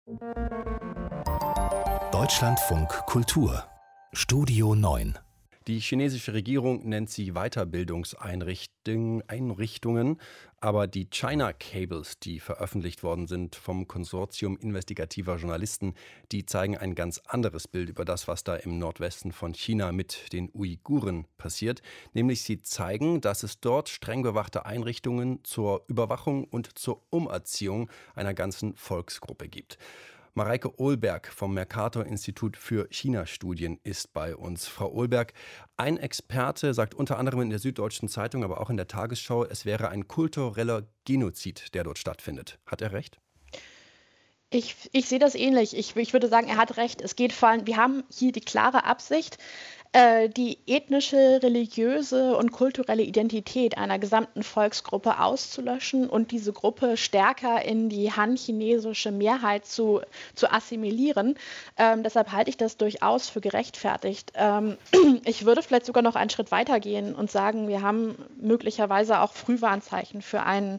Deutschlandfunk Kultur Studio 9. Die chinesische Regierung nennt sie Weiterbildungseinrichtungen, aber die China Cables, die veröffentlicht worden sind vom Konsortium investigativer Journalisten, die zeigen ein ganz anderes Bild über das, was da im Nordwesten von China mit den Uiguren passiert. Nämlich sie zeigen, dass es dort streng bewachte Einrichtungen zur Überwachung und zur Umerziehung einer ganzen Volksgruppe gibt. Mareike Ohlberg vom Mercator-Institut für China-Studien ist bei uns. Frau Ohlberg, ein Experte sagt unter anderem in der Süddeutschen Zeitung, aber auch in der Tagesschau, es wäre ein kultureller Genozid, der dort stattfindet. Hat er recht? Ich sehe das ähnlich. Ich würde sagen, er hat recht. Es geht vor allem, wir haben hier die klare Absicht, die ethnische, religiöse und kulturelle Identität einer gesamten Volksgruppe auszulöschen und diese Gruppe stärker in die han-chinesische Mehrheit zu assimilieren. Deshalb halte ich das durchaus für gerechtfertigt. Ich würde vielleicht sogar noch einen Schritt weiter gehen und sagen, wir haben möglicherweise auch Frühwarnzeichen für einen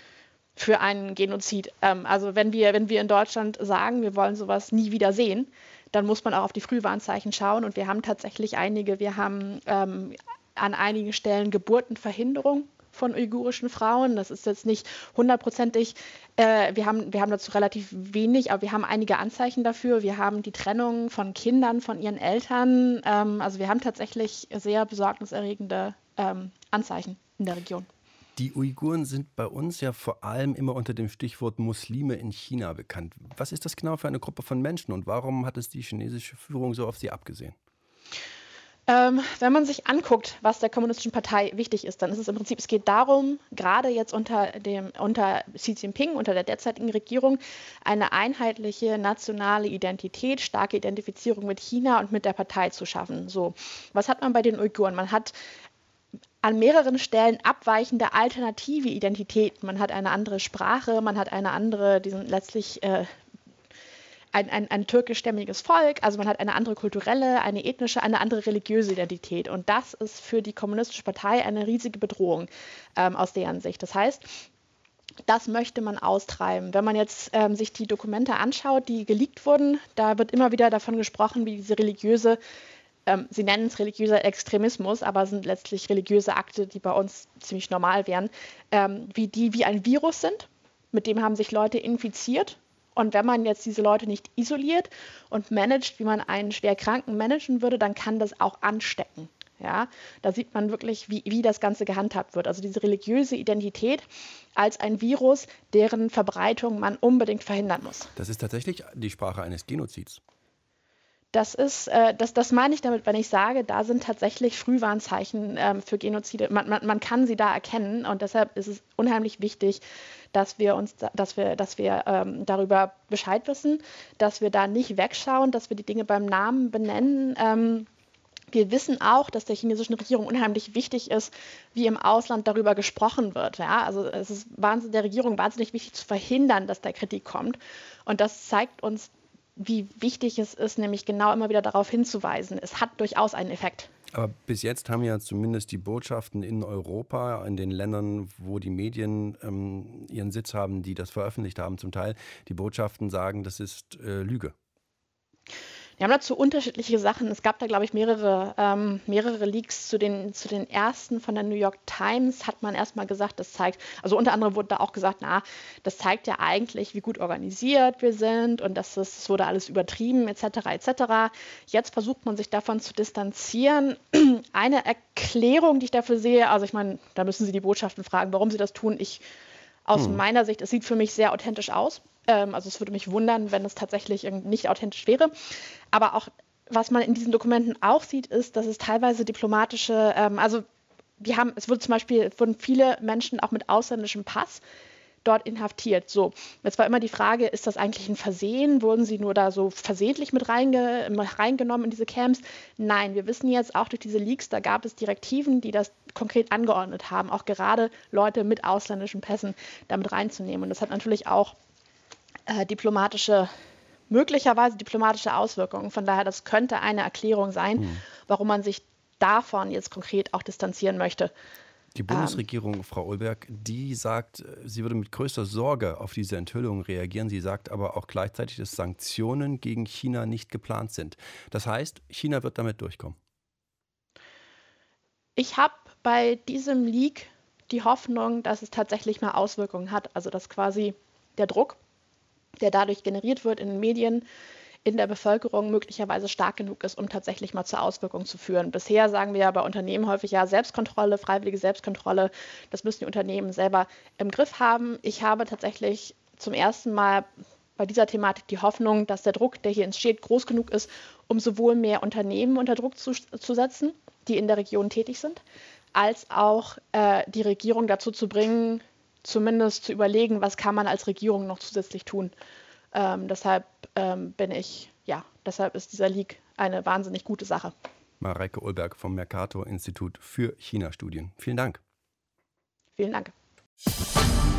Genozid. Also wenn wir in Deutschland sagen, wir wollen sowas nie wieder sehen, dann muss man auch auf die Frühwarnzeichen schauen. Und wir haben tatsächlich einige. Wir haben an einigen Stellen Geburtenverhinderung von uigurischen Frauen. Das ist jetzt nicht hundertprozentig. Wir haben dazu relativ wenig, aber wir haben einige Anzeichen dafür. Wir haben die Trennung von Kindern von ihren Eltern. Also wir haben tatsächlich sehr besorgniserregende Anzeichen in der Region. Die Uiguren sind bei uns ja vor allem immer unter dem Stichwort Muslime in China bekannt. Was ist das genau für eine Gruppe von Menschen und warum hat es die chinesische Führung so auf sie abgesehen? Wenn man sich anguckt, was der Kommunistischen Partei wichtig ist, dann ist es im Prinzip, es geht darum, gerade jetzt unter Xi Jinping, unter der derzeitigen Regierung, eine einheitliche nationale Identität, starke Identifizierung mit China und mit der Partei zu schaffen. So, was hat man bei den Uiguren? Man hat an mehreren Stellen abweichende alternative Identitäten. Man hat eine andere Sprache, man hat eine andere, die sind letztlich ein türkischstämmiges Volk, also man hat eine andere kulturelle, eine ethnische, eine andere religiöse Identität. Und das ist für die Kommunistische Partei eine riesige Bedrohung aus deren Sicht. Das heißt, das möchte man austreiben. Wenn man jetzt sich die Dokumente anschaut, die geleakt wurden, da wird immer wieder davon gesprochen, wie diese religiöse Sie nennen es religiöser Extremismus, aber sind letztlich religiöse Akte, die bei uns ziemlich normal wären, wie ein Virus sind. Mit dem haben sich Leute infiziert. Und wenn man jetzt diese Leute nicht isoliert und managt, wie man einen Schwerkranken managen würde, dann kann das auch anstecken. Ja, da sieht man wirklich, wie das Ganze gehandhabt wird. Also diese religiöse Identität als ein Virus, deren Verbreitung man unbedingt verhindern muss. Das ist tatsächlich die Sprache eines Genozids. Das meine ich damit, wenn ich sage, da sind tatsächlich Frühwarnzeichen für Genozide. Man kann sie da erkennen und deshalb ist es unheimlich wichtig, dass wir darüber Bescheid wissen, dass wir da nicht wegschauen, dass wir die Dinge beim Namen benennen. Wir wissen auch, dass der chinesischen Regierung unheimlich wichtig ist, wie im Ausland darüber gesprochen wird. Ja? Also es ist der Regierung wahnsinnig wichtig zu verhindern, dass da Kritik kommt. Und das zeigt uns, wie wichtig es ist, nämlich genau immer wieder darauf hinzuweisen. Es hat durchaus einen Effekt. Aber bis jetzt haben ja zumindest die Botschaften in Europa, in den Ländern, wo die Medien ihren Sitz haben, die das veröffentlicht haben zum Teil, die Botschaften sagen, das ist Lüge. Wir haben dazu unterschiedliche Sachen. Es gab da, glaube ich, mehrere Leaks zu den ersten von der New York Times. Hat man erstmal gesagt, das zeigt, also unter anderem wurde da auch gesagt, das zeigt ja eigentlich, wie gut organisiert wir sind und das wurde alles übertrieben, etc., etc. Jetzt versucht man sich davon zu distanzieren. Eine Erklärung, die ich dafür sehe, also ich meine, da müssen Sie die Botschaften fragen, warum sie das tun. Aus meiner Sicht, es sieht für mich sehr authentisch aus. Also es würde mich wundern, wenn es tatsächlich nicht authentisch wäre. Aber auch, was man in diesen Dokumenten auch sieht, ist, dass es teilweise diplomatische, es wurden viele Menschen auch mit ausländischem Pass dort inhaftiert. So, jetzt war immer die Frage, ist das eigentlich ein Versehen? Wurden sie nur da so versehentlich mit reingenommen in diese Camps? Nein, wir wissen jetzt auch durch diese Leaks, da gab es Direktiven, die das konkret angeordnet haben, auch gerade Leute mit ausländischen Pässen damit reinzunehmen. Und das hat natürlich auch möglicherweise diplomatische Auswirkungen. Von daher, das könnte eine Erklärung sein, warum man sich davon jetzt konkret auch distanzieren möchte. Die Bundesregierung, Frau Olberg, die sagt, sie würde mit größter Sorge auf diese Enthüllung reagieren. Sie sagt aber auch gleichzeitig, dass Sanktionen gegen China nicht geplant sind. Das heißt, China wird damit durchkommen. Ich habe bei diesem Leak die Hoffnung, dass es tatsächlich mal Auswirkungen hat. Also dass quasi der Druck, der dadurch generiert wird in den Medien, in der Bevölkerung möglicherweise stark genug ist, um tatsächlich mal zur Auswirkung zu führen. Bisher sagen wir ja bei Unternehmen häufig ja Selbstkontrolle, freiwillige Selbstkontrolle, das müssen die Unternehmen selber im Griff haben. Ich habe tatsächlich zum ersten Mal bei dieser Thematik die Hoffnung, dass der Druck, der hier entsteht, groß genug ist, um sowohl mehr Unternehmen unter Druck zu setzen, die in der Region tätig sind, als auch die Regierung dazu zu bringen, zumindest zu überlegen, was kann man als Regierung noch zusätzlich tun. Deshalb ist dieser Leak eine wahnsinnig gute Sache. Mareike Olberg vom Mercator Institut für China-Studien. Vielen Dank. Vielen Dank.